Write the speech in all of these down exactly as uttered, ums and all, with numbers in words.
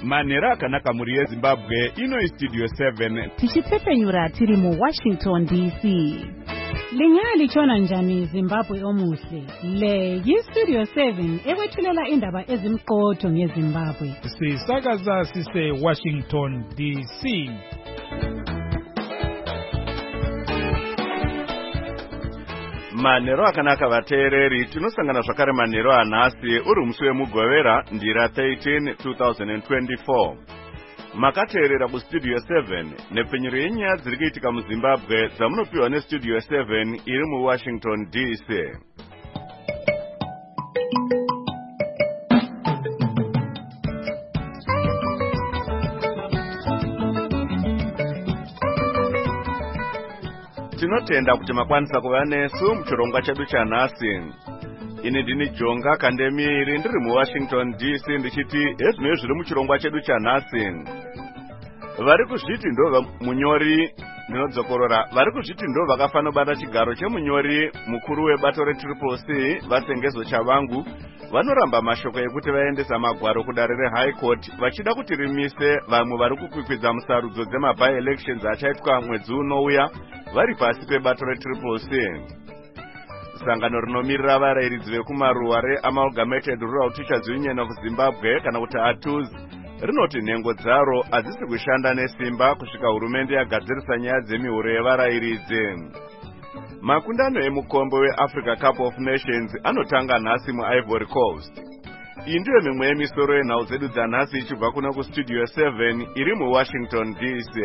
Manhero akanaka muri yeZimbabwe, ino iStudio seven. Tichipfepenyura tiri mu Washington D C. Lingali chona njani Zimbabwe omuhle. Le yiStudio seven ekwethulela indaba ezimqotho ngeZimbabwe. Sisakaza sise Washington D C. Manhero akanaka vateereri, tinosangana zvakare manhero anhasi uri musi wemugovera ndira thirteen two thousand twenty-four. Makateerera kuStudio seven nepfenyuro yenyaya dziri kuitika muZimbabwe dzamunopiwa neStudio seven iri muWashington D C. Tinotenda kuti makwanisa kuva nesu muchirongwa chedu chanhasi. Ini ndini Jonga Kandemiri ndiri muWashington D C ndichiti hezvino zviri muchirongwa chedu chanhasi. Vari kuzviti ndo munyori ndinodzokorora vari kuzviti ndo vakafana bata chigaro chemunyori mukuru webato reTriple C Vasengezo Chavangu vanoramba mashoko ekuti vaendesa magwaro kudare reHigh Court vachida kuti rimise vamwe vari kukwikwidza musarudzo dzema-by elections achaitwa mwedzi unouya vari pasi pebato reTriple C. Sangano rinomirira varayiridzi vekumaruwa reAmalgamated Rural Teachers Union of Zimbabwe kana kuti A T U Z rinoti nhengo dzaro hadzisi kushanda nesimba kusvika hurumende yagadzirisa nyaya dzemihuro yevarayiridzi. Makundano emukombe weAfrica Cup of Nations anotanga nhasi muIvory Coast. Iyi ndiyo mimwe yemisoro yenhau dzedu dzanhasi ichibva kuna kuStudio seven iri muWashington D C.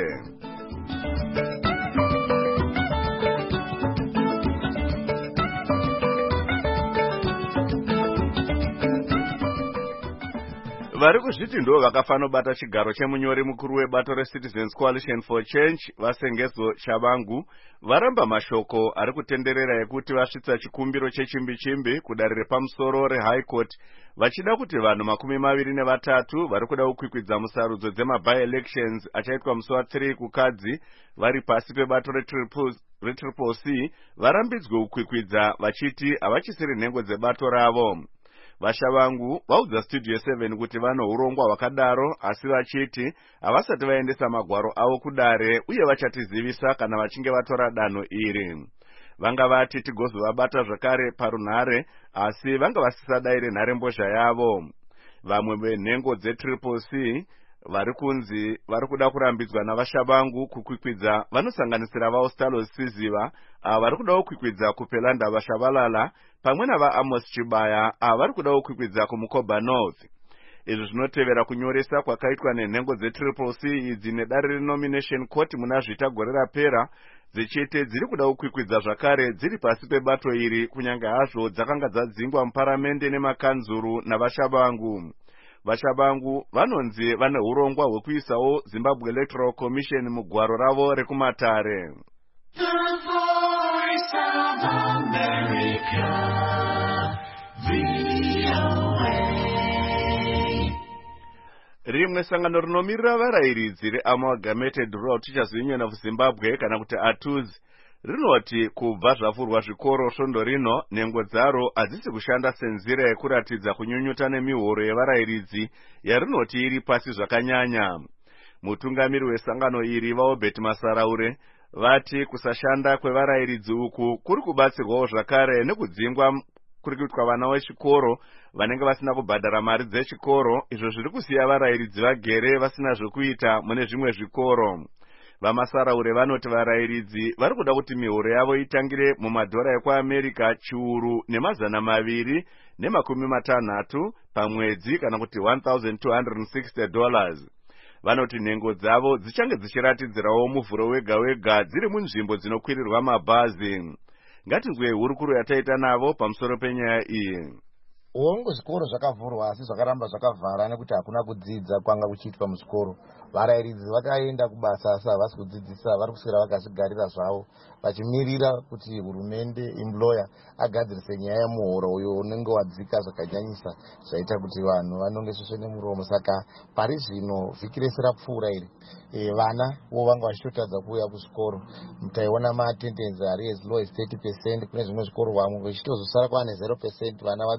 Vari kuzviti ndo vakafano bata chigaro chemunyori mukuru webato reCitizens Coalition for Change Vasengezo Chavangu varamba mashoko ari kutenderera ekuti vasvitsa chikumbiro chechimbi-chimbi kudare repamusoro reHigh Court vachida kuti vanhu makumi maviri nevatatu vari kuda kukwikwidza musarudzo dzema-by elections achaitwa musi wa3 kukadzi vari pasi pebato reTriple C varambidzwe kukwikwidza vachiti havachisiri nhengo dzebato ravo. Vashavangu vaudza Studio seven kuti vano urongwa hwakadaro asi vachiti havasati vaendesa magwaro avo kudare uye vachatizivisa kana vachinge vatora danho iri. Vanga vati tigozovabata zvakare parunhare asi vanga vasisadaire nharembozha yavo. Vamwe venhengo dzeTriple C vari kunzi vari kuda kurambidzwa navashavangu kukwikwidza vanosanganisira vaOstalos Siziva ava vari kuda kukwikwidza kuPelanda Vashavalala pamwe navaAmos Chibaya ava vari kuda kukwikwidza kuMukoba North. Izvi zvinotevera kunyoresa kwakaitwa nenhengo dzeTriple C idzi nedare reNomination Court muna zvita gore rapera dzichiti dziri kuda kukwikwidza zvakare dziri pasi pebato iri kunyange hazvo dzakanga dzadzingwa muparamende nemakanzuru navashavangu. Vashavangu vanonzi vane urongwa hwekuisawo Zimbabwe Electoral Commission mugwaro ravo rekumatare. The Voice of America, V O A. Rimwe sangano rinomirira varayiridzi reAmalgamated Rural Teachers Union of Zimbabwe kana kuti A T U Z rinoti kubva zvavhurwa zvikoro svondo rino nhengo dzaro hadzisi kushanda senzira yekuratidza kunyunyuta nemihoro yevarayiridzi yarinoti iri pasi zvakanyanya. Mutungamiri wesangano iri vaObert Masaraure vati kusashanda kwevarayiridzi uku kuri kubatsirwawo zvakare nekudzingwa kuri kuitwa vana vechikoro vanenge vasina kubhadhara mari dzechikoro, izvo zviri kusiya varayiridzi vagere vasina zvekuita mune zvimwe zvikoro. Vamasaraure vanoti varayiridzi vari kuda kuti mihoro yavo itangire mumadhora ekuAmerica chiuru nemazana maviri nemakumi matanhatu pamwedzi kana kuti one thousand two hundred sixty dollars. Vanoti nhengo dzavo dzichange dzichiratidzirawo muvhuro wega wega dziri munzvimbo dzinokwirirwa mabhazi. Ngatinzwe hurukuro yataita navo pamusoro penyaya iyi. Ongo zvikoro zvakavhurwa asi zvakaramba zvakavhara nekuti hakuna kudzidza kwanga kuchiitwa muchikoro. Varayiridzi vakaenda kubasa asi havasi kudzidzisa, vari kuswera vakazvigarira zvavo vachimirira kuti hurumende employer agadzirise nyaya yemuhoro uyo unenge wadzika zvakanyanyisa zvaita kuti vanhu vanongesvesve nemuromo. Saka pari zvino vhiki rese rapfuura iri e, vana vo vanga vachitotadza kuuya kuzvikoro. Mutaiona maattendance ari as low as thirty percent kune zvimwe zvikoro vamwe vachitozosara kwane zero percent vana vadzorwa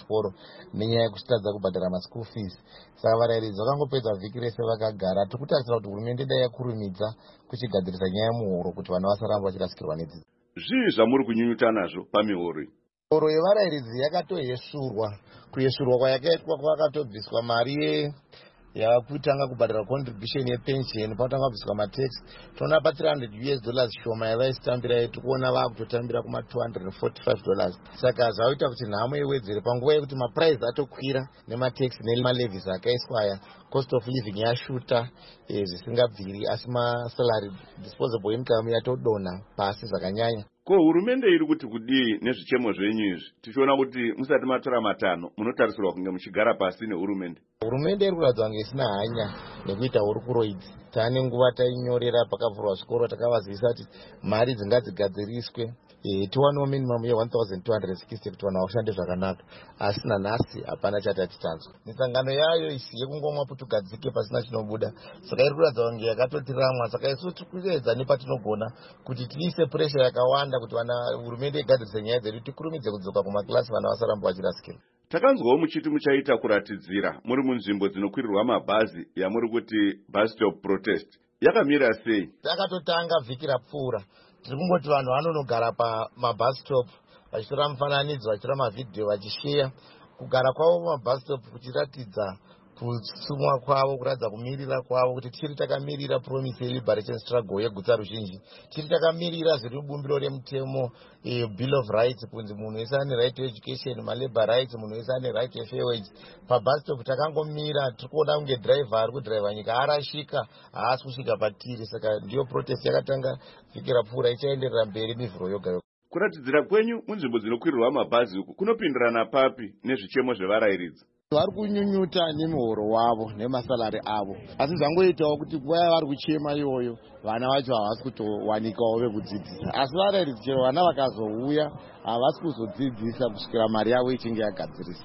kuchikoro nenyaya yekutadza kubhadhara maschool fees. Saka varairidzi vakangopedza vhiki rese vakagara. Tiri kutarisira kuti hurumende dai yakurumidza kuchigadzirisa nyaya yemuhoro kuti vana vasaramba vachirasikirwa nedzidzo. Zvii zvamuri kunyunyuta nazvo pamihoro? Horo yevarairidzi yakatoyesurwa. Kuyesurwa kwayakaitwa kwakatobviswa mari yakutanga kubhadhara contribution yepension, pakutanga kubviswa matax. Tona pa three hundred U S dollars shoma yavaisitambira yetu kuona vakutotambira kuma two hundred forty-five dollars. Saka zvaita kuti nhamo iwedzere panguva yekuti maprice atokwira nematax nemalevies akaiswa aya, cost of living yashuta zvisingabviri, asi masalary disposable income yatodonha pasi zvakanyanya. Ko hurumende iri kuti kudii nezvichemo zvenyu izvi? Tichiona kuti musati matora matano munotarisirwa kunge muchigara pasi nehurumende. Hurumende iri kuratidza kunge isina hanya nekuita hurukuroidzi. Taane nguva tainyorera pakavhurwa zvikoro takavazivisa kuti mari dzingadzigadziriswe tiwanewo minimum ye one thousand two hundred sixty kuti vanhu vashande zvakanaka, asi nanhasi hapana chatati tanzwa. Misangano yayo isi yekungomwa putugadzike pasina chinobuda, saka iri kuratidza kunge yakatotiramwa. Saka isu tiri kuedza nepatinogona kuti tiise pressure yakawanda kuti vana hurumende igadzirise nyaya dzedu, tikurumidze kudzoka kumaklasi vana vasaramba vachirasikirwa. Takanzwawo muchiti muchaita kuratidzira muri munzvimbo dzinokwirirwa mabhazi yamuri kuti bus stop protest. Yakamira sei? Takatotanga vhiki rapfuura. Tiri kungoti vanhu vanonogara pamabus stop vachitora mufananidzo, vachitora mavidhiyo, vachishare kugara kwavo pamabus stop kuchiratidza kutsumwa kwavo, kuratidza kumirira kwavo kuti tiri takamirira promise ye-liberation struggle yegutsa ruzhinji, tiri takamirira zviri mubumbiro remutemo bill of rights, kunzi munhu wese ane right to education, malabor rights, munhu wese ane right to fair wage. Pabus stop takangomira, tiri kuona kunge driver ari kudhiraivha nyika arashika, haasi kusvika patiri. Saka ndiyo protest yakatanga vhiki rapfuura, ichaenderera mberi mivhuro yoga yoga. Kuratidzira kwenyu munzvimbo dzinokwirirwa mabhazi uku kunopindirana papi nezvichemo zvevarairidzi? Vari kunyunyuta nemuhoro wavo nemasalari avo, asi zvangoitawo kuti nguva yavari kuchema iyoyo vana vacho havasi kutowanikawo vekudzidzisa. Asi varairidzi chero vana vakazouya havasi kuzodzidzisa kusvikira mari yavo ichinge yagadzirisa.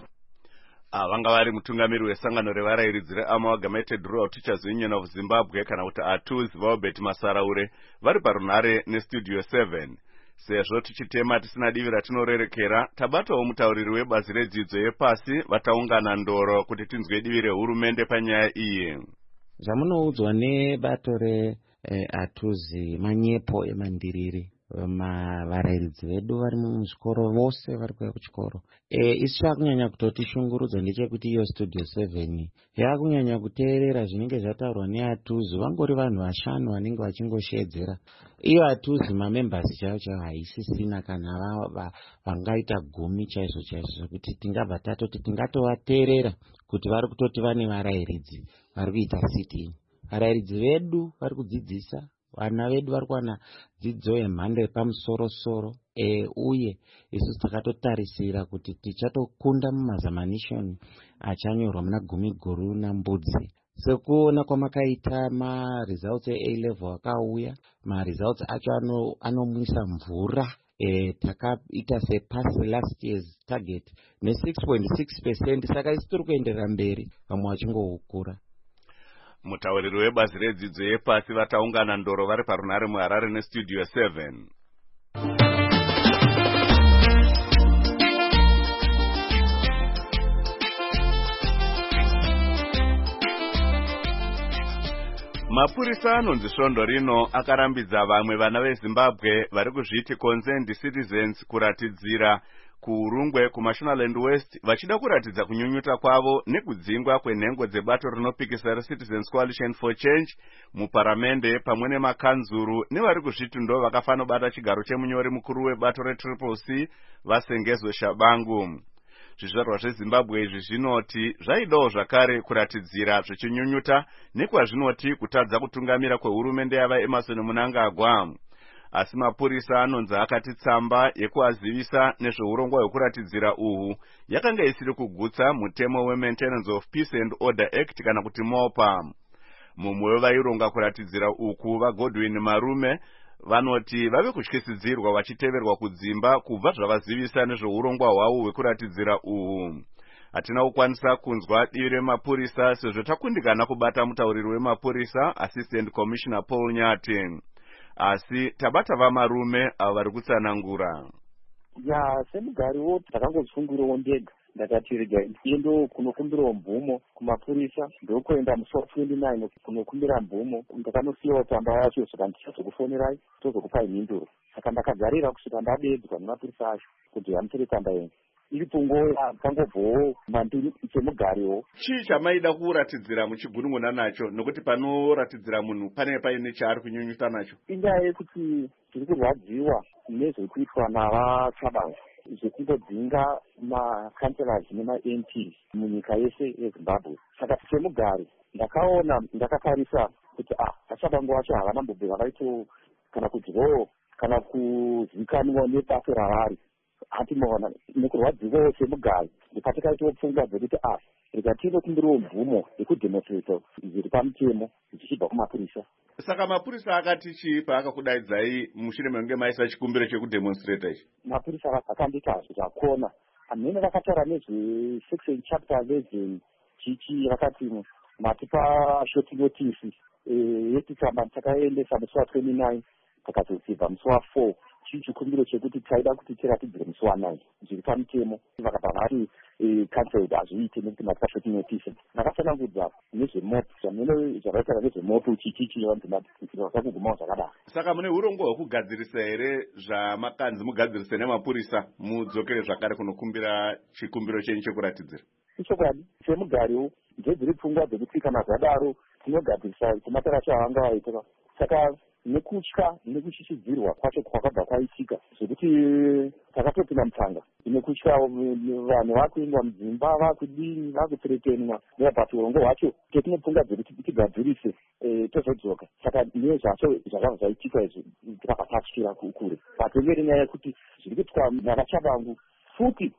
Vanga vari mutungamiri wesangano revarairidzi reAmalgamated Rural Teachers Union of Zimbabwe kana kuti A T U Z, Vaobert Masaraure, vari parunhare nestudio seven. Sezvo tichitema tisina divi ratinorerekera, tabatawo mutauriri webazi redzidzo yepasi vataungana ndoro kuti tinzwe divi rehurumende panyaya iyi. Zvamunoudzwa nebato re-A T U Z manyepo emandiriri varairidzi vedu vari muzvikoro vose vari kuya kuchikoro. Isu chakunyanya kutotishungurudza ndechekuti iyo studio seven yakunyanya kuteerera zvinenge zvataurwa ne-A T U Z, vangori vanhu vashanu vanenge vachingoshedzera. Iyo A T U Z mamembers chaivo chaivo haisisina kana vangaita gumi chaizvo chaizvo, zvokuti tingabva tatoti tingatovateerera kuti vari kutoti vane varairidzi vari kuita sitting. Varairidzi vedu vari kudzidzisa, vana vedu vari kuwana dzidzo yemhando yepamusoro-soro, e, uye isusu takatotarisira kuti tichatokunda mumazamanishoni achanyorwa muna gumi guru nambudzi. Sekuona kwamakaita ma-results e-A level akauya, ma-results acho anomwisa mvura. E, takaita sepasi last year's target ne six point six percent, saka isi tiri kuenderera mberi vamwe vachingoukura. Mutauriri webazi redzidzo yepasi vataungana ndoro vari parunhare muHarare nestudio seven. Mapurisa anonzi svondo rino akarambidza vamwe vana veZimbabwe vari kuzviti concerned citizens kuratidzira kuurungwe kuMashonaland West vachida kuratidza kunyunyuta kwavo nekudzingwa kwenhengo dzebato rinopikisa reCitizens Coalition for Change muparamende pamwe nemakanzuru nevari kuzviti ndo vakafanobata chigaro chemunyori mukuru webato reTriple C Vasengezo Shabangu. Zvizvarwa zveZimbabwe izvi zvinoti zvaidawo zvakare kuratidzira zvichinyunyuta nekwazvinoti kutadza kutungamira kwehurumende yava Emerson Mnangagwa. Asi mapurisa anonzi akati tsamba yekuazivisa nezveurongwa hwekuratidzira uhu yakanga isiri kugutsa mutemo weMaintenance of Peace and Order Act kana kuti MOPA. Mumwe wevaironga kuratidzira uku vaGodwin Marume vanoti vave kutyisidzirwa vachiteverwa kudzimba kubva zvavazivisa nezveurongwa hwavo hwekuratidzira uhu. Hatina kukwanisa kunzwa divi remapurisa sezvo takundikana kubata mutauriri wemapurisa Assistant Commissioner Paul Nyati. Asi tabata vamarume avo vari kutsanangura. Ya semugariwo takangozvifungirawo ndega ndakati regai ndiendo kunokumbirawo mvumo kumapurisa ndokuenda musi wa twenty-nine kunokumbira mvumo. Ndakanosiyawo tsamba yacho saka ndichazokufonerai tozokupai mhinduro. Saka ndakagarira kusvika ndadedzwa nemapurisa acho kuti hamutore tsamba yenyu iripo nguva pangobvowo mandiri chemugariwo. Chii chamaida kuratidzira muchigunun'una nacho nokuti panoratidzira munhu pane paine chaari kunyunyuta nacho? Inyaya yekuti tiri kurwadziwa nezvekuitwa navachabangu zvekungodzinga makanselas nema-M Ps munyika yese yeZimbabwe. Saka semugari ndakaona ndakatarisa kuti ah vachabangu vacho havana mbobve vavaito kana kudyiwawo kana kuzivikanwa nebasa ravari. Atinoona nekurwadziwawo semugari ndikatikaitawo pfungwa dzekuti ah rega tinokumbirawo mvumo yekudhemonstrata zviri pamutemo zvichibva kumapurisa. Saka mapurisa akati chii paakakudaidzai mushure mekunge maisa chikumbiro chekudhemonstrata ichi? Mapurisa akandita zvakona amene vakataura nezvesection chapter eleven chichi vakati matipa short notice yekutsamba takaendesa musi wa twenty-nine takazosibva musi wa four chii chikumbiro chekuti taida kuti tiratidzire musi wa nine zviri pamutemo. Vakabva vari cancelled hazviite nekuti matipa short notice. Ndakasanangudza nezvemoto zvamene zvakaitaura nezvemoto chichichi vasakugumawo zvakadaro. Saka mune urongwa hwekugadzirisa here zvamakanzi mugadzirise nemapurisa mudzokere zvakare kunokumbira chikumbiro chenyu chekuratidzira? Ichokwadi semugariwo ndedziri pfungwa dzekuti kana zvadaro tinogadzirisa kumatara acho avanga vaita. Saka nekutya nekushishiridzirwa kwacho kwakabva kwaitika zvekuti takatopinda mutsanga nekutya vanhu vakuendwa mudzimba vakudini vakutseretenwa nebhati urongo hwacho tetinopfunga dzekuti tigadzirise tozodzoka. Saka nezvacho zvakabva zvaitika izvi tikabva tatyira kure patengere nyaya yekuti zviri kuitwa navachabangu futi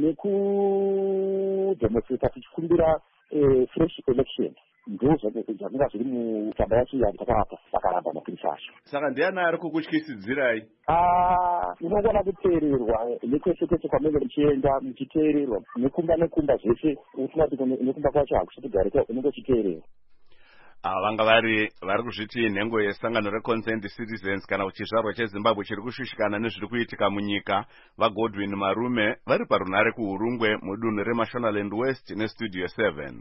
nekudhemonstrata tichikumbira fresh election ndo zvanga zviri mutsamba yacho yatakavapa vakaramba mapurisa acho. Saka ndiani ari kukutyisidzirai? Unogona kuteererwa nekwese kwese kwamenge muchienda muchiteererwa nekumba nekumba zvese utingati nekumba kwacho hakuchitigarika unenge uchiteererwa. Ava vanga vari vari kuzviti nhengo yesangano reConsent Citizens kana chizvarwa cheZimbabwe chiri kushushikana nezviri kuitika munyika vaGodwin Marume vari parunhare kuHurungwe mudunhu reMashonaland West neStudio seven.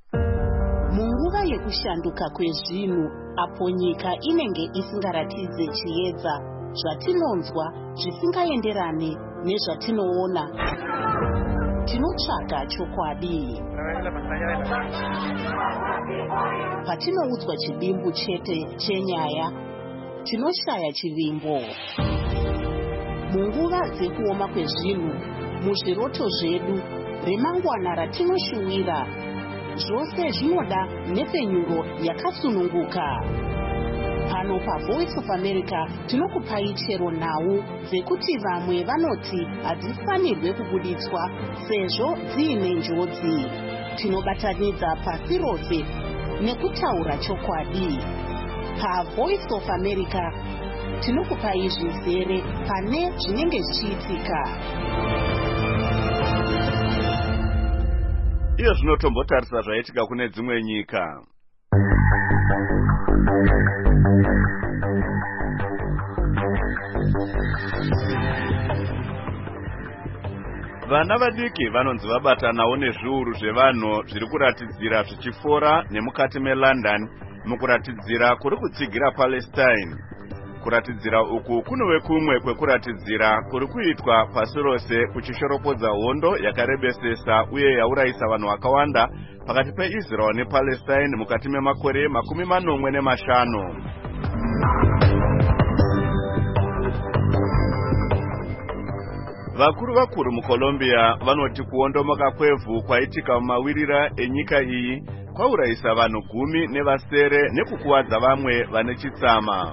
Munguva yekushanduka kwezvinhu apo nyika inenge isingaratidze chiedza zvatinonzwa zvisingaenderane nezvatinoona tinotsvaga chokwadi. Patinoudzwa chidimbu chete chenyaya tinoshaya chivimbo. Munguva dzekuoma kwezvinhu muzviroto zvedu remangwana ratinoshuwira zvose zvinoda nepfenyuro yakasununguka. Pano paVoice of America tinokupai chero nhau dzekuti vamwe vanoti hadzifanirwe kubuditswa sezvo dziine njodzi. Tinobatanidza pasi rose nekutaura chokwadi. PaVoice of America tinokupai zvizere pane zvinenge zvichiitika. Iyo zvinotombotarisa zvaitika kune dzimwe nyika. Vana vadiki vanonzi vabatanawo nezviuru zvevanhu zviri kuratidzira zvichifora nemukati meLondon mukuratidzira kuri kutsigira Palestine. Kuratidzira uku kunove kumwe kwekuratidzira kuri kuitwa pasi rose kuchishoropodza hondo yakarebesesa uye yaurayisa vanhu vakawanda pakati peIsrael nePalestine mukati memakore makumi manomwe nemashanu. Vakuru vakuru muColombia vanoti kuondomoka kwevhu kwaitika mumawirira enyika iyi kwaurayisa vanhu gumi nevasere nekukuwadza vamwe vane chitsama.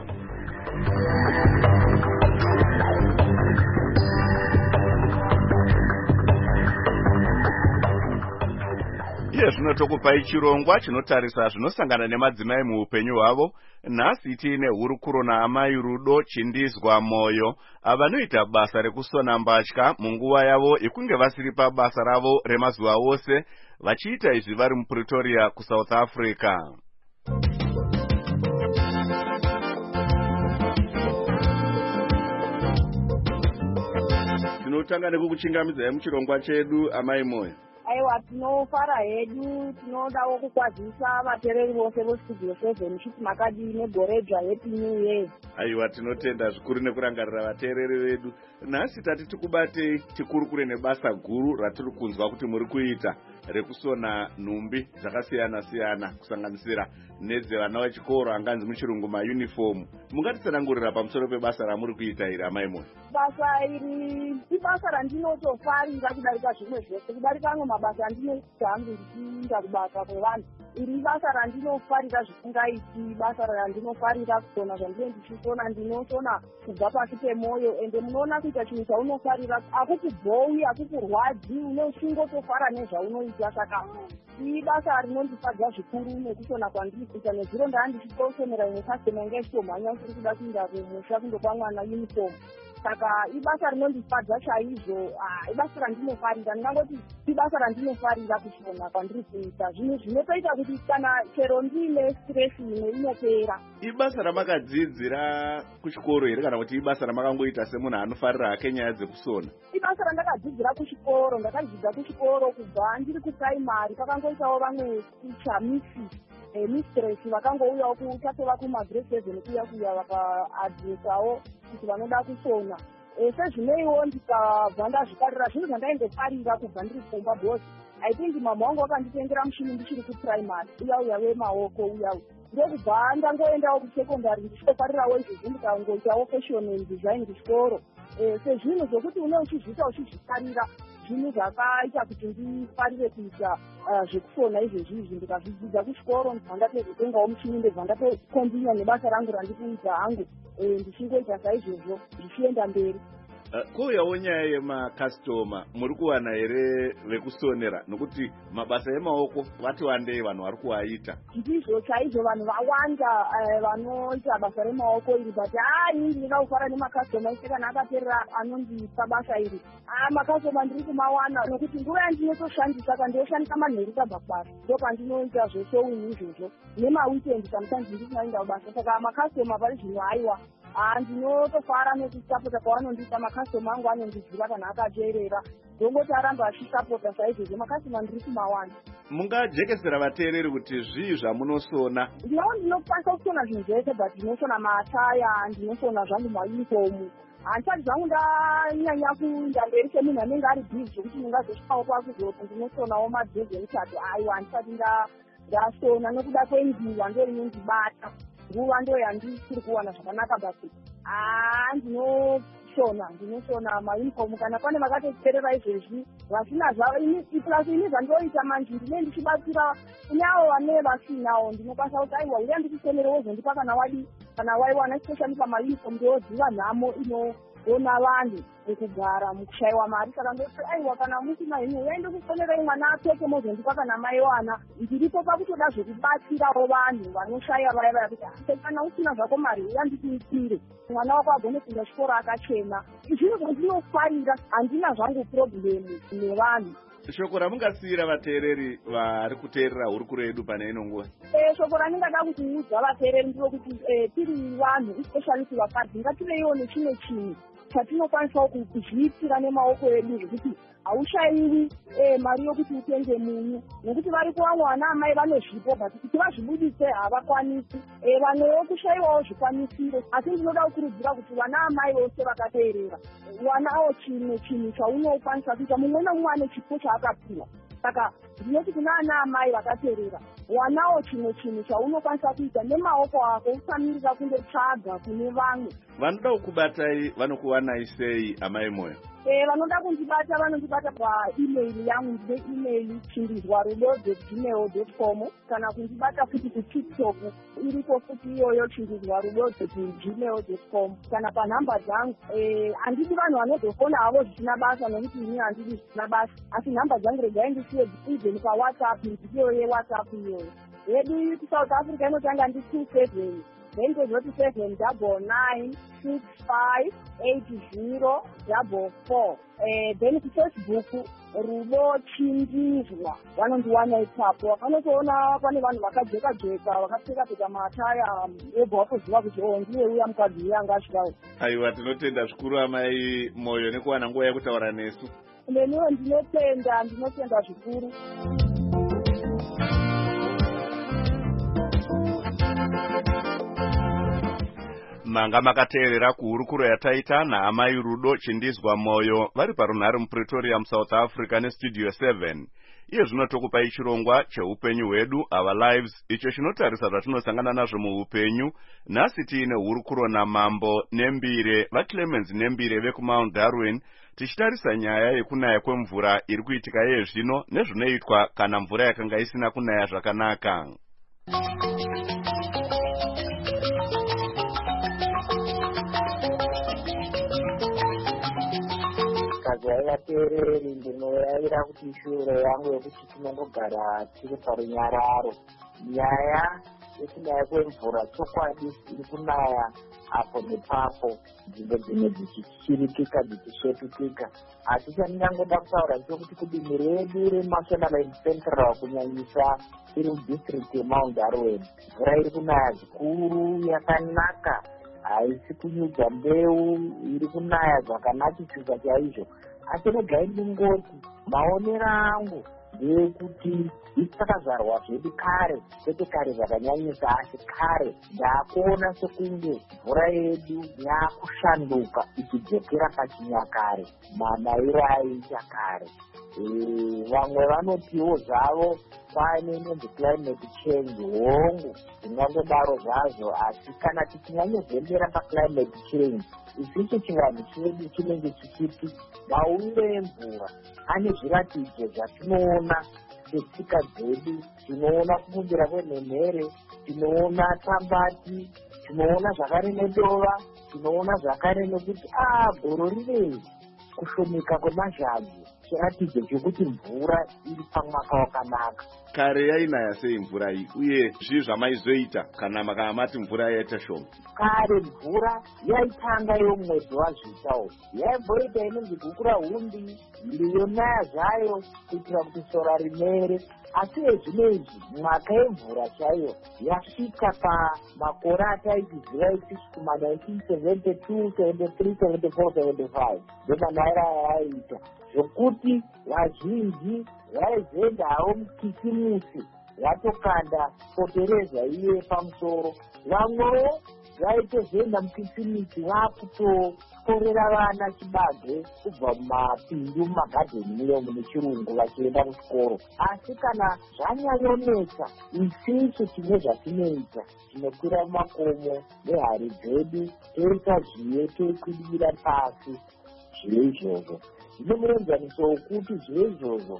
Iye zvino tokupai chirongwa chinotarisa zvinosangana nemadzimai muupenyu hwavo. Nhasi tiine hurukuro naamai Rudo Chindizwa Moyo avanoita basa rekusona mbatya munguva yavo yekunge vasiri pabasa ravo remazuva ose vachiita izvi vari muPretoria kuSouth Africa. tinotanga nekukuchingamidzai muchirongwa chedu amai moyo. Aiwa, tinofara hedu, tinodawo kukwazisa vateereri vose vestudio seven kuti makadini gore dzva happy new year. Aiwa, tinotenda zvikuru nekurangarira vateereri vedu. Nhasi tati tikubatei tikurukure nebasa guru ratiri kunzwa kuti muri kuita rekusona nhumbi dzakasiyana siyana kusanganisira nedzevana vechikoro anganzi muchirungu maunifomu. Mungatitsanangurira pamusoro pebasa ramuri kuita iri amai moyo? Basa iri ibasa randinotofarira kudarika zvimwe zvose, kudarika amwe mabasa andinoita hangu ndichiinda kubasa kwevanhu. Iri basa randinofarira zvisingaiti, basa randinofarira kusona zvandinenge ndichisona, ndinosona kubva pasi pemwoyo. Ende munoona kuita chinhu chaunofarira hakukubhowi, hakukurwadzi, unochingotofara nezvaunoita. Saka iri basa rinondifadza zvikuru nekusona kwandiri kuita, nezviro ndandichitosonera imwe kastoma inge ichitomhanya usiri kuda kuinda kumusha kundopa mwana uniform. Saka ibasa rinondifadza chaizvo, ibasa randinofarira. Ndingangoti ibasa randinofarira kusona kwandiri kuita. Zvinhu zvinotoita kuti kana chero ndiine stress imwe inopera. Ibasa ramakadzidzira kuchikoro here kana kuti ibasa ramakangoita semunhu anofarira hake nyaya dzekusona? Ibasa randakadzidzira kuchikoro, ndakadzidza kuchikoro kubva ndiri kuprimary. Pakangoitawo vamwe ticha misi mistress vakangouyawo kutatova kumagrade seven kuya kuya vakaadresawo kuti vanoda kusona. Sezvineiwo ndikabva ndazvifarira zvinhu zvandaingofarira kubva ndiri kumba bhosi. I think mama wangu vakanditengera mushini ndichiri kuprimary uya uya wemaoko uya uya. Ndokubva ndangoendawo kusekondari ndichitofarirawo izvozvo ndikangoitawo fashion and design kuchikoro. Sezvinhu zvokuti une uchizviita uchizvifarira zvinhu zvakaita kuti ndifarire kuita zvekusona izvezvi izvi ndikazvidzidza kuchikoro. Ndibva ndatozotengawo muchini ndebva ndatokontinya nebasa rangu randikuita hangu ndichingoita saizvozvo zvichienda mberi. Kouyawo nyaya yemakastoma, muri kuwana here vekusonera? Nokuti mabasa emaoko vati wandei vanhu vari kuaita. Ndizvo chaizvo, vanhu vawanda vanoita basa remaoko iri, but hai ndinoda kufara nemakastoma ese kana akaperera anondipa basa iri. Makastoma ndiri kumawana nokuti nguva yandinotoshandisa kandiyoshandisa manheru tabva kubasa ndopandinoita zveshouni izvozvo nemaweekend sometimes ndisinaenda kubasa. Saka makastoma pari zvino haiwa ndinotofara nekusapota kwavanondiita. Makastoma angu anondiziva kana akateerera, ndongoti aramba achisapota saizvozvo. Makastoma ndiri kumawana. Mungajekesera vateereri kuti zvii zvamunosona? Ndinawo ndinokwanisa kusona zvinhu zvese, but ndinosona mataya, ndinosona zvangu maunifomu. Handisati zvangu ndanyanya kuinda mberi semunhu anenge ari bhizi zvokuti ndingazosvikawo pakuzoti ndinosonawo madhezi emitatu. Aiwa, handisati ndasona nokuda kwenguva ndo inondibata. Nguva ndo yandisiri kuwana zvakanaka, basi haa ndinosona ndinosona maunifomu. Kana pane vakatoteerera izvezvi vasina zvavo, plus ini zvandoita manje ndine ndichibatsira kuneavo vane vasinawo. Ndinokwanisa kuti aiwa uya ndikusonerewo zvondipa kana wadi kana waiwana especially pamaunifomu ndodziva nhamo inoona vanhu mukugara mukushaiwa mari. Saka ndoti aiwa kana musina henyu uyaende kusonerai mwana apfeke mozondipa kana mai wana. Ndiripo pakutoda zvokubatsirawo vanhu vanoshaya vaya vaya kuti kana usina zvako mari uya ndikuitire mwana wako agone kuenda chikoro akachena. Zvinhu zvandinofarira, handina zvangu problemu nevanhu. Shoko ramungasiyira vateereri vari kuteerera hurukuro yedu pane ino nguva? Shoko randingada kutiudza vateereri ndrokuti tiri vanhu especially kuvakadzi ngativeiwo nechimwe chinhu chatinokwanisawo kuzviitira nemaoko edu zvekuti haushayiwi mari yokuti utenge munyu, nokuti vari kuvamwe vana amai vane zvipo but kuti vazvibudise havakwanisi. Vamwewo kushayiwawo zvikwanisiro, asi ndinoda kukurudzira kuti vana amai vose vakateerera wanawo chimwe chinhu chaunokwanisa kuita. Mumwe nomumwe ane chipo chaakapiwa. Saka ndinoti kuna ana amai vakateerera wanawo chimwe chinhu chaunokwanisa kuita nemaoko ako, usamirira kundotsvaga kune vamwe. Vanoda kukubatai vanokuwanai sei amai moyo? Vanoda kundibata vanondibata paemail yangu, ndine email chindizwa rudo at gmail dot com, kana kundibata futi kutiktok iripo futi iyoyo chindizwa rudo at gmail dot com, kana panhamba dzangu. Handidi vanhu vanozofona havo zvisina basa nokuti ini handidi zvisina basa, asi nhamba dzangu regai ndisiye even pawhatsapp, ndiyo yewhatsapp iyoyo. Yedu iri kuSouth Africa inotanga ndi two seven then kwezoti seven double nine six five eight zero double four. Eh, then kuFacebook Rudo Chindizwa vanondiwana ipapo. Vanotoona pane vanhu vakajeka jeka vakapfeka pfeka mataya ebva watoziva kuti o ndiye uya mukadzi uya anga asvikawo. Aiwa, tinotenda zvikuru amai Moyo nekuwana nguva yekutaura nesu. Neniwo ndinotenda ndinotenda zvikuru. Manga makateerera kuhurukuro yataita naamai Rudo Chindizwa Moyo vari parunhare muPretoria muSouth Africa nestudio seven. Iye zvino tokupai chirongwa cheupenyu hwedu Our Lives, icho chinotarisa zvatinosangana nazvo muupenyu. Nhasi tiine hurukuro naMambo Nembire vaClemens Nembire vekuMount Darwin, tichitarisa nyaya yekunaya kwemvura iri kuitika iye zvino nezvinoitwa kana mvura yakanga isina kunaya zvakanaka. Vateereri ndinoyavira kuti shure yangu yekuti tinongogara tiri parunyararo. Nyaya yekunaya kwemvura chokwadi iri kunaya apo nepapo, nzvimbo dzimwe dzichichirikika dzichisvetukika. Asi chandingangoda kutaura ndechekuti kudini redu reMashonaland Central kunyanyisa iri mudistrict yeMount Darwin, mvura iri kunaya zvikuru yakanaka, haisi kunyudza mbeu, iri kunaya zvakanakisisa chaizvo. Asi regai ndingoti maonero angu ndeyekuti takazvarwa zvedu kare, kwete kare zvakanyanyisa, asi kare ndakuona sekunge mvura yedu yakushanduka ichidzokera pachinyakare, manayiro aiita kare. Vamwe vanotiwo zvavo kwaane inonzi climate change, hongu zvingangodaro zvazvo, asi kana tichinyanyozembera paclimate change, isicho chivanhu chedu chinenge chichiti mauwiro emvura ane zviratidzo zvatinoona setsika dzedu. Tinoona kumumbira kwenhemhere, tinoona tambati, tinoona zvakare nedova, tinoona zvakare nekuti ah goro rirei kushomeka kwemazhanzi, chiratidzo chokuti mvura iri pamwaka wakanaka. Kare yainaya sei mvura iyi, uye zvii zvamaizoita kana makava mati mvura yaita shoma? Kare mvura yaitanga yomwedzi wazvitawo, yaimboita inonzi gukura hundi, ndiyonaya zvayo kuitira kuti sora rimere. Asi ezvinezvi mwaka yemvura chaiyo yasvika pamakore ataitiziva isusu kuma nineteen seventy-two, seventy-three, seventy-four, seventy-five ndemanayiro ayaita zvokuti vazhinji vaizoenda havo mukisimusi vatokanda fotereza iye pamusoro. Vamwewo vaitozoenda mukisimusi vakutokorera vana chibage kubva mumapindu mumagadheni muyo mune chirungu vachienda kuchikoro. Asi kana zvanyanyonetsa, isisu tine zvatinoita, tinokwira mumakomo nehari dzedu toita zviyo tokwidira pasi zviyo izvozvo. Ndinomuenzaniso wekuti zviyo izvozvo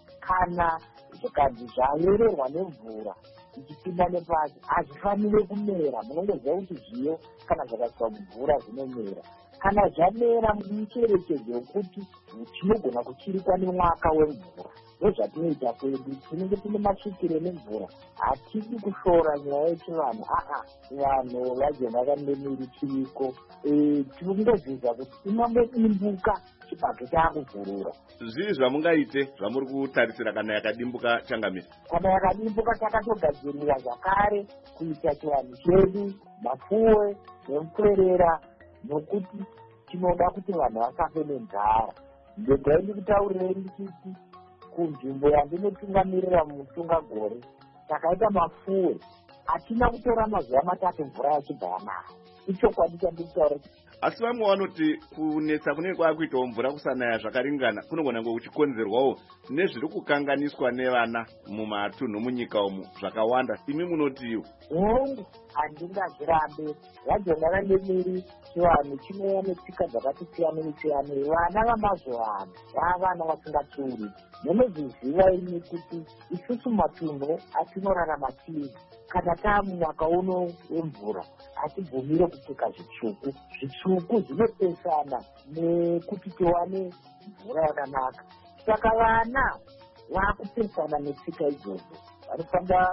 kana zvikanzi zvawererwa nemvura ichipinda nepasi hazvifanire kumera. Munongoziva kuti zviyo kana zvakasvika mumvura zvinomera. Kana zvamera mucherechedzo wekuti tinogona kuchirikwa nemwaka wemvura. Ndozvatinoita kwedu, tinenge tine masvikiro nemvura, hatidi kushora nyaya yechivanhu. Aa vanhu vaje vakandemiri chiriko, tinongozviza kuti imambodimbuka chibage chaakuvhurura. Zvii zvamungaite zvamuri kutarisira kana yakadimbuka changamira? Kana yakadimbuka takatogadzirira zvakare kuita chivanhu chedu, mafuwe nemukwerera, nokuti tinoda kuti vanhu vasafe nenzara. Ndegai ndikutaurirei ndichiti kunzvimbo yandinotungamirira mutunga gore takaita mafuwe, hatina kutora mazuva matatu mvura yachibva yanaya. Ichokwadi chandikutaura. Asi vamwe vanoti kunetsa kunenge kwakuitawo mvura kusanaya zvakaringana kunogona kuchikonzerwawo nezviri kukanganiswa nevana mumatunhu munyika umu zvakawanda. Imi munotiwo? Hongu, handingazvirambe. Vajonga vandemiri chivanhu chinouya netsika dzakati siyane siyane. Vana vamazuva ano vavana vasingatsuri. Munozviziva imi kuti isusu matunhu atinorarama tiri, kana taamumwaka uno wemvura hatibvumire kupfeka zvitsvuku. Zvitsvuku zvinopesana nekuti tiwane mvura yakanaka. Saka vana vakupesana netsika idzodzo. Vanofanira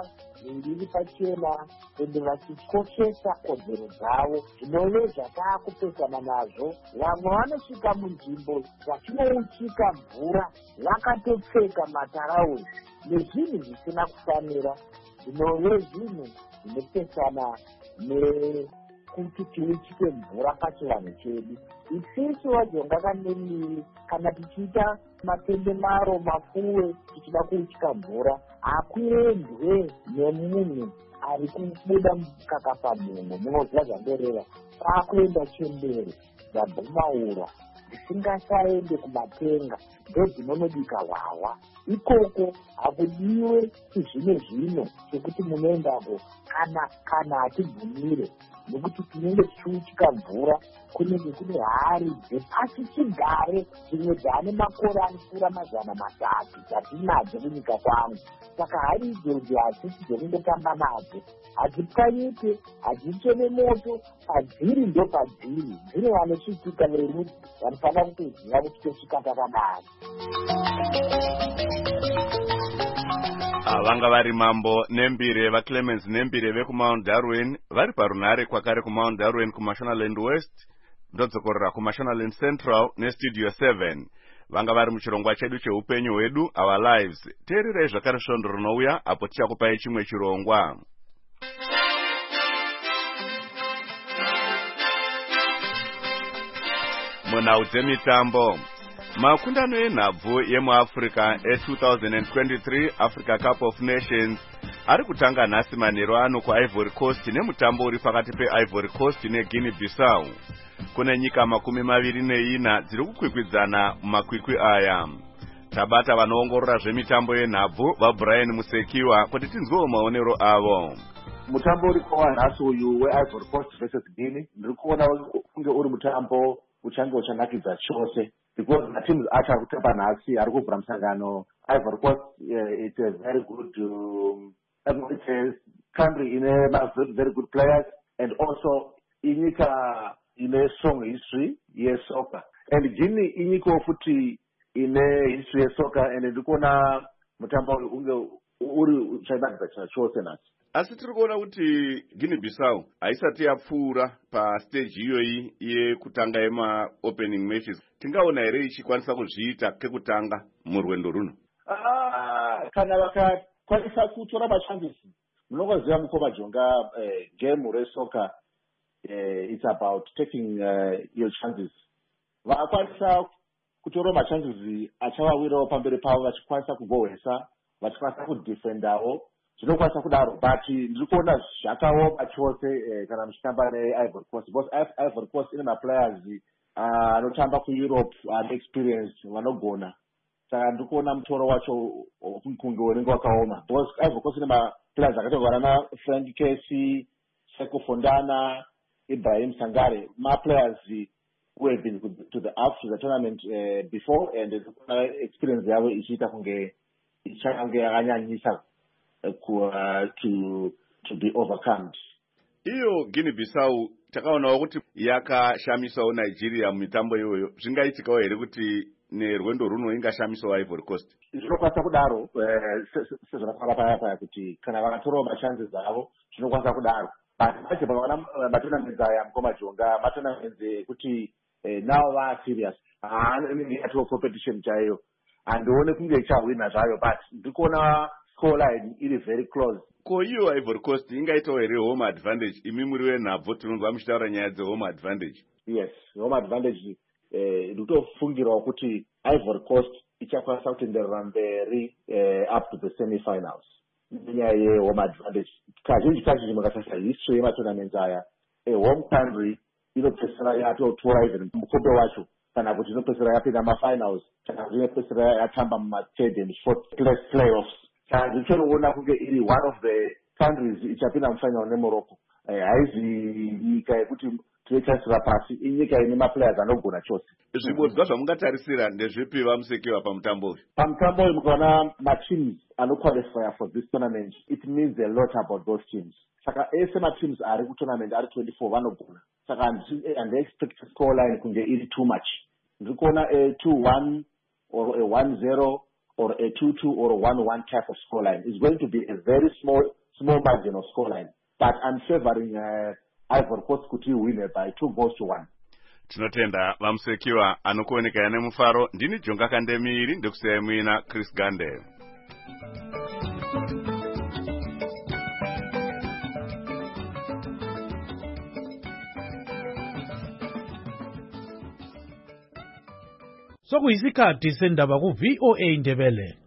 riri pachena ende vachikoshesa kodzero dzavo zvinove zvataakupesana nazvo. Vamwe vanosvika munzvimbo dzatinouchika mvura vakatopfeka matarauzi nezvinhu zvisina kufanira, zvinove zvinhu zvinopesana nekuti tiuchike mvura pachivanhu chedu. Isusu vajonga kanemiri kana tichiita matendemaro mafuwe tichida kuuchika mvura, hakuendwe nemunhu ari kubuda mukaka pamunhu, munoziva zvandoreva, kwakuenda chembere dzabhumaura dzisingasaende kumatenga ndodzinonobika hwawa. Ikoko hakudiwe chizvino zvino chekuti munoendako kana kana hatibvumire, nekuti tinenge tichiuchika mvura kunenge kune hari dzepasi chigare dzimwe dzane makore anopfuura mazana matatu dzatinadzo kunyika kwangu. Saka hari idzodzo hadzisi dzekundotamba nadzo, hadzipwanyike, hadzichene moto, padziri ndo padziri. Dzine vanosvikika verudzi vanofanira kutoziva kuti tosvika takadaro. Vanga vari Mambo Nembire vaClemens Nembire vekumount Darwin vari parunhare kwakare kumount Darwin kumashonaland West ndodzokorera kumashonaland Central nestudio seven. Vanga vari muchirongwa chedu cheupenyu hwedu our lives. Teerirai zvakare svondo rinouya apo tichakupai chimwe chirongwa. Munhau dzemitambo, makundano enhabvu yemuafrica e-twenty twenty-three Africa Cup of Nations ari kutanga nhasi manheru ano kuivory coast nemutambo uri pakati peivory coast neguinea bissau. Kune nyika makumi maviri neina dziri kukwikwidzana mumakwikwi aya. Tabata vanoongorora zvemitambo yenhabvu vaBrian Musekiwa kuti tinzwewo maonero avo. Mutambo uri kuva nhasi uyu weivory coast versus guinea ndiri kuona kunge uri mutambo uchange uchanakidza chose, because mateams acho ari kutamba nhasi ari kuvhura musangano. Ivory Coast, uh, it's a very good um, it's a country in a very good players, and also inyika in a strong history yes soccer, and Guinea inyika futi in a history yes soccer, and ndikuona mutambo unge uri uchanakidza chose nhasi. Asi tiri kuona kuti Guinea Bissau haisati yapfuura pastage iyoyi yekutanga yema-opening matches. Tingaona here ichikwanisa kuzviita kekutanga murwendo runo? Ah, kana vakakwanisa kutora machances, munoziva mukoma jonga uh, game resoka uh, it's about taking uh, your chances. Vakakwanisa kutora machances achavawirawo pamberi pavo vachikwanisa kugohwesa, vachikwanisa kudefendawo. Zvinokwanisa kudaro, but ndiri kuona zvakaoma chose kana muchitamba neIvory Coast, because Ivory Coast ine maplayers anotamba kuEurope ane experience vanogona. Saka ndiri kuona mutoro wacho kunge unenge wakaoma, because Ivory Coast ine maplayers akatogara naFrank Casey, Seko Fondana, Ibrahim Sangare, maplayers who have been to the up to the tournament uh, before, and experience yavo ichiita kunge ichange yakanyanyisa Uh, to to be overcome. Iyo Guinea Bissau takaonawo kuti yakashamisawo Nigeria mumitambo iyoyo. Zvingaitikawo here kuti nerwendo runo ingashamisawo Ivory Coast? Zvinokwanisa kudaro sezvakafara paya paya kuti kana vakatorawo machances avo zvinokwanisa kudaro. But pacho pakaona matournaments aya mukoma jonga matournaments ekuti now va serious. Haanenge yatova competition chaiyo. Andione kunge ichawina zvayo, but ndikuona scoreline iri very close. Ko iyo Ivory Coast ingaitawo here home advantage? Imi muri wenhabvu tinonzwa muchitaura nyaya dze-home advantage. Yes, home advantage. Ndikutofungirawo kuti Ivory Coast ichakwanisa kutenderera mberi up to the semi-finals nenyaya ye-home advantage. Kazhinji kazhinji mukasasa history yematournaments aya, a home country inopedzisira yatotora even mukombe wacho, kana kuti inopedzisira yapinda mafinals, kana kuti inopedzisira yatamba muma-third and fourth place playoffs. Ndichinoona kunge iri one of the countries ichapinda mufinal neMorocco. Haizi nyika yekuti tichasira pasi, inyika ine maplayers anogona chose. Zvibodzwa zvamungatarisira ndezvipi vamusekiwa pamutambo uyu? Pamutambo uyu mukaona mateams anoqualify for this tournament, it means a lot about those teams. Saka ese mateams ari kutournament ari twenty-four vanogona. Saka and expect scoreline kunge iri too much. Ndiri kuona a two one or a one zero or a two two or a one one type of scoreline. It's going to be a very small small margin of scoreline. But I'm favoring uh, Ivory Coast kuti win by two goals to one. Tinotenda vamusekiwa anokuoneka ane mufaro. Ndini Jonga Kandemiri ndokusaya muina Chris Gande. Sokuyisikhathi sendaba ku V O A Ndebele.